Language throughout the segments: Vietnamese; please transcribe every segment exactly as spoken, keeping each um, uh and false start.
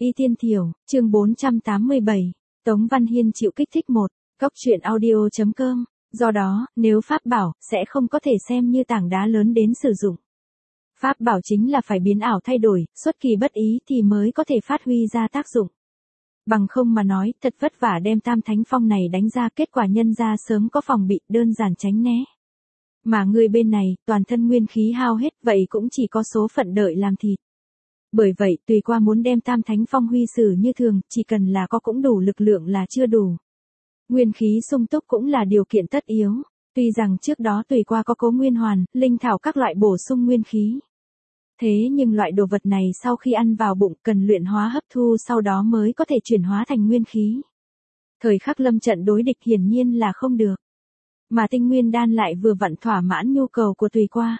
Y Tiên Thiểu, chương bốn trăm tám mươi bảy, Tống Văn Hiên chịu kích thích một, Cóc truyện audio chấm com, do đó, nếu pháp bảo, sẽ không có thể xem như tảng đá lớn đến sử dụng. Pháp bảo chính là phải biến ảo thay đổi, xuất kỳ bất ý thì mới có thể phát huy ra tác dụng. Bằng không mà nói, thật vất vả đem Tam Thánh Phong này đánh ra, kết quả nhân ra sớm có phòng bị, đơn giản tránh né. Mà người bên này, toàn thân nguyên khí hao hết, vậy cũng chỉ có số phận đợi làm thịt. Bởi vậy, tùy qua muốn đem Tam Thánh Phong huy sử như thường, chỉ cần là có cũng đủ lực lượng là chưa đủ. Nguyên khí sung túc cũng là điều kiện tất yếu. Tuy rằng trước đó tùy qua có Cố Nguyên Hoàn, linh thảo các loại bổ sung nguyên khí. Thế nhưng loại đồ vật này sau khi ăn vào bụng cần luyện hóa hấp thu sau đó mới có thể chuyển hóa thành nguyên khí. Thời khắc lâm trận đối địch hiển nhiên là không được. Mà tinh nguyên đan lại vừa vặn thỏa mãn nhu cầu của tùy qua.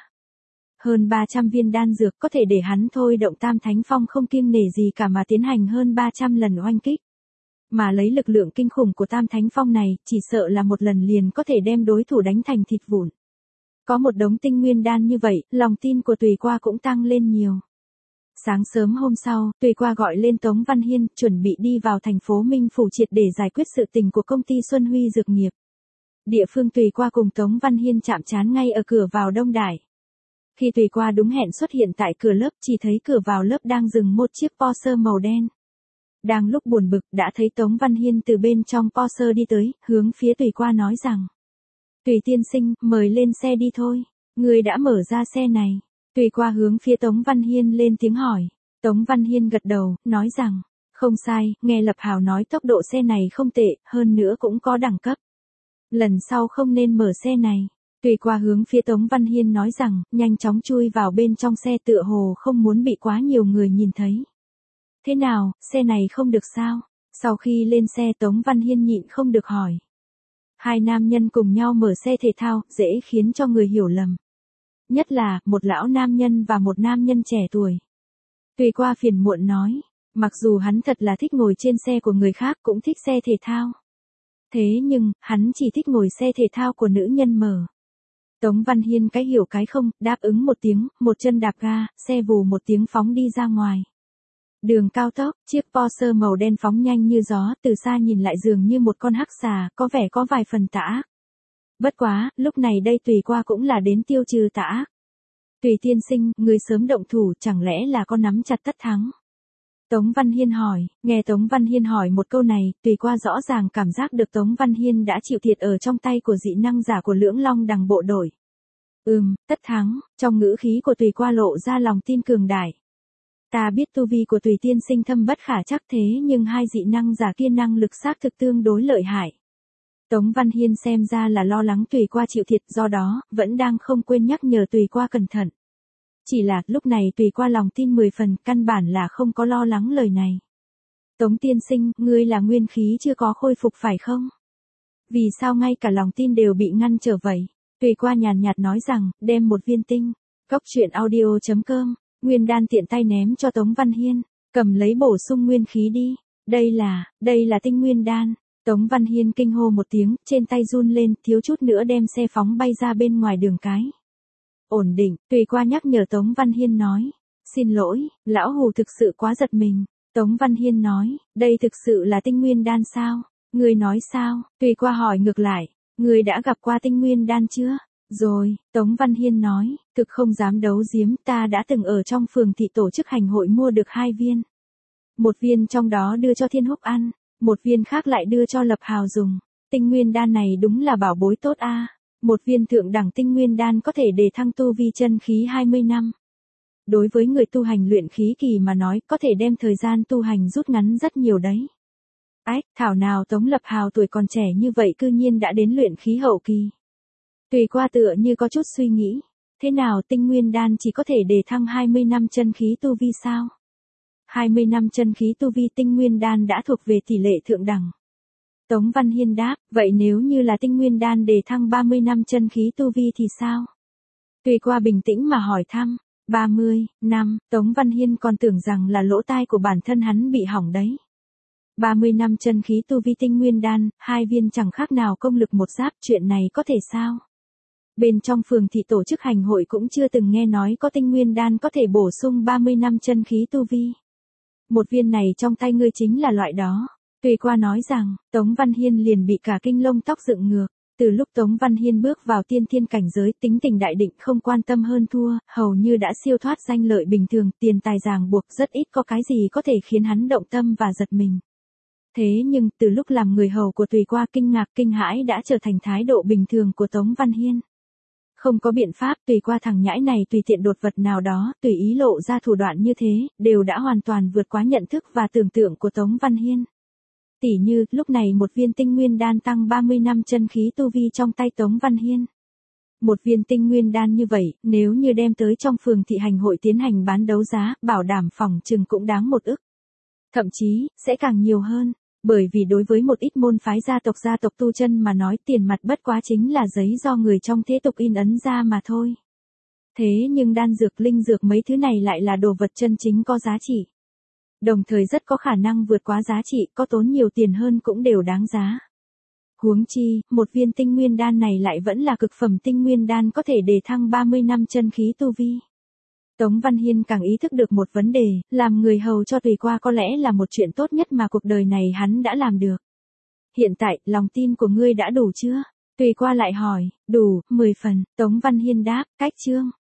Hơn ba trăm viên đan dược có thể để hắn thôi động Tam Thánh Phong không kiêng nể gì cả mà tiến hành hơn ba trăm lần oanh kích. Mà lấy lực lượng kinh khủng của Tam Thánh Phong này, chỉ sợ là một lần liền có thể đem đối thủ đánh thành thịt vụn. Có một đống tinh nguyên đan như vậy, lòng tin của tùy qua cũng tăng lên nhiều. Sáng sớm hôm sau, tùy qua gọi lên Tống Văn Hiên, chuẩn bị đi vào thành phố Minh Phủ triệt để giải quyết sự tình của công ty Xuân Huy Dược Nghiệp. Địa phương tùy qua cùng Tống Văn Hiên chạm trán ngay ở cửa vào Đông Đài. Khi tùy qua đúng hẹn xuất hiện tại cửa lớp, chỉ thấy cửa vào lớp đang dừng một chiếc Porsche màu đen. Đang lúc buồn bực, đã thấy Tống Văn Hiên từ bên trong Porsche đi tới, hướng phía tùy qua nói rằng: Tùy tiên sinh, mời lên xe đi thôi. Người đã mở ra xe này. Tùy qua hướng phía Tống Văn Hiên lên tiếng hỏi. Tống Văn Hiên gật đầu, nói rằng: Không sai, nghe Lập Hào nói tốc độ xe này không tệ, hơn nữa cũng có đẳng cấp. Lần sau không nên mở xe này. Tùy qua hướng phía Tống Văn Hiên nói rằng, nhanh chóng chui vào bên trong xe tựa hồ không muốn bị quá nhiều người nhìn thấy. Thế nào, xe này không được sao? Sau khi lên xe Tống Văn Hiên nhịn không được hỏi. Hai nam nhân cùng nhau mở xe thể thao, dễ khiến cho người hiểu lầm. Nhất là, một lão nam nhân và một nam nhân trẻ tuổi. Tùy qua phiền muộn nói, mặc dù hắn thật là thích ngồi trên xe của người khác cũng thích xe thể thao. Thế nhưng, hắn chỉ thích ngồi xe thể thao của nữ nhân mở. Tống Văn Hiên cái hiểu cái không, đáp ứng một tiếng, một chân đạp ga, xe vù một tiếng phóng đi ra ngoài. Đường cao tốc, chiếc Porsche màu đen phóng nhanh như gió, từ xa nhìn lại dường như một con hắc xà, có vẻ có vài phần tà ác. Bất quá, lúc này đây tùy qua cũng là đến tiêu trừ tà ác. Tùy tiên sinh, người sớm động thủ, chẳng lẽ là có nắm chặt tất thắng? Tống Văn Hiên hỏi, nghe Tống Văn Hiên hỏi một câu này, tùy qua rõ ràng cảm giác được Tống Văn Hiên đã chịu thiệt ở trong tay của dị năng giả của Lưỡng Long Đằng bộ đội. Ừm, tất thắng, trong ngữ khí của tùy qua lộ ra lòng tin cường đại. Ta biết tu vi của tùy tiên sinh thâm bất khả chắc thế nhưng hai dị năng giả kia năng lực xác thực tương đối lợi hại. Tống Văn Hiên xem ra là lo lắng tùy qua chịu thiệt, do đó, vẫn đang không quên nhắc nhở tùy qua cẩn thận. Chỉ là, lúc này tùy qua lòng tin mười phần, căn bản là không có lo lắng lời này. Tống tiên sinh, ngươi là nguyên khí chưa có khôi phục phải không? Vì sao ngay cả lòng tin đều bị ngăn trở vậy? Tùy qua nhàn nhạt nói rằng, đem một viên tinh. Cóc truyện audio chấm com, nguyên đan tiện tay ném cho Tống Văn Hiên, cầm lấy bổ sung nguyên khí đi. Đây là, đây là tinh nguyên đan. Tống Văn Hiên kinh hô một tiếng, trên tay run lên, thiếu chút nữa đem xe phóng bay ra bên ngoài đường cái. Ổn định, tùy qua nhắc nhở Tống Văn Hiên nói. Xin lỗi, lão hù thực sự quá giật mình. Tống Văn Hiên nói, đây thực sự là tinh nguyên đan sao? Người nói sao? Tùy qua hỏi ngược lại, người đã gặp qua tinh nguyên đan chưa? Rồi, Tống Văn Hiên nói, thực không dám đấu giếm, ta đã từng ở trong phường thị tổ chức hành hội mua được hai viên. Một viên trong đó đưa cho Thiên Húc ăn, một viên khác lại đưa cho Lập Hào dùng. Tinh nguyên đan này đúng là bảo bối tốt a. À. Một viên thượng đẳng tinh nguyên đan có thể đề thăng tu vi chân khí hai mươi năm. Đối với người tu hành luyện khí kỳ mà nói, có thể đem thời gian tu hành rút ngắn rất nhiều đấy. Ách, thảo nào Tống Lập Hào tuổi còn trẻ như vậy cư nhiên đã đến luyện khí hậu kỳ. Tùy qua tựa như có chút suy nghĩ, thế nào tinh nguyên đan chỉ có thể đề thăng hai mươi năm chân khí tu vi sao? hai mươi năm chân khí tu vi tinh nguyên đan đã thuộc về tỷ lệ thượng đẳng. Tống Văn Hiên đáp, vậy nếu như là tinh nguyên đan đề thăng ba mươi năm chân khí tu vi thì sao? Tùy qua bình tĩnh mà hỏi thăm, ba mươi năm, Tống Văn Hiên còn tưởng rằng là lỗ tai của bản thân hắn bị hỏng đấy. ba mươi năm chân khí tu vi tinh nguyên đan, hai viên chẳng khác nào công lực một giáp, chuyện này có thể sao? Bên trong phường thị tổ chức hành hội cũng chưa từng nghe nói có tinh nguyên đan có thể bổ sung ba mươi năm chân khí tu vi. Một viên này trong tay ngươi chính là loại đó. Tùy qua nói rằng, Tống Văn Hiên liền bị cả kinh lông tóc dựng ngược. Từ lúc Tống Văn Hiên bước vào tiên thiên cảnh giới, tính tình đại định không quan tâm hơn thua, hầu như đã siêu thoát danh lợi bình thường, tiền tài ràng buộc, rất ít có cái gì có thể khiến hắn động tâm và giật mình. Thế nhưng, từ lúc làm người hầu của Tùy qua, kinh ngạc kinh hãi đã trở thành thái độ bình thường của Tống Văn Hiên. Không có biện pháp, Tùy qua thằng nhãi này tùy tiện đột vật nào đó, tùy ý lộ ra thủ đoạn như thế, đều đã hoàn toàn vượt quá nhận thức và tưởng tượng của Tống Văn Hiên. Tỉ như, lúc này một viên tinh nguyên đan tăng ba mươi năm chân khí tu vi trong tay Tống Văn Hiên. Một viên tinh nguyên đan như vậy, nếu như đem tới trong phường thị hành hội tiến hành bán đấu giá, bảo đảm phòng chừng cũng đáng một ức. Thậm chí, sẽ càng nhiều hơn, bởi vì đối với một ít môn phái gia tộc gia tộc tu chân mà nói, tiền mặt bất quá chính là giấy do người trong thế tục in ấn ra mà thôi. Thế nhưng đan dược linh dược mấy thứ này lại là đồ vật chân chính có giá trị. Đồng thời rất có khả năng vượt quá giá trị, có tốn nhiều tiền hơn cũng đều đáng giá. Huống chi, một viên tinh nguyên đan này lại vẫn là cực phẩm tinh nguyên đan có thể đề thăng ba mươi năm chân khí tu vi. Tống Văn Hiên càng ý thức được một vấn đề, làm người hầu cho Tùy qua có lẽ là một chuyện tốt nhất mà cuộc đời này hắn đã làm được. Hiện tại, lòng tin của ngươi đã đủ chưa? Tùy qua lại hỏi, đủ, mười phần, Tống Văn Hiên đáp, cách chương.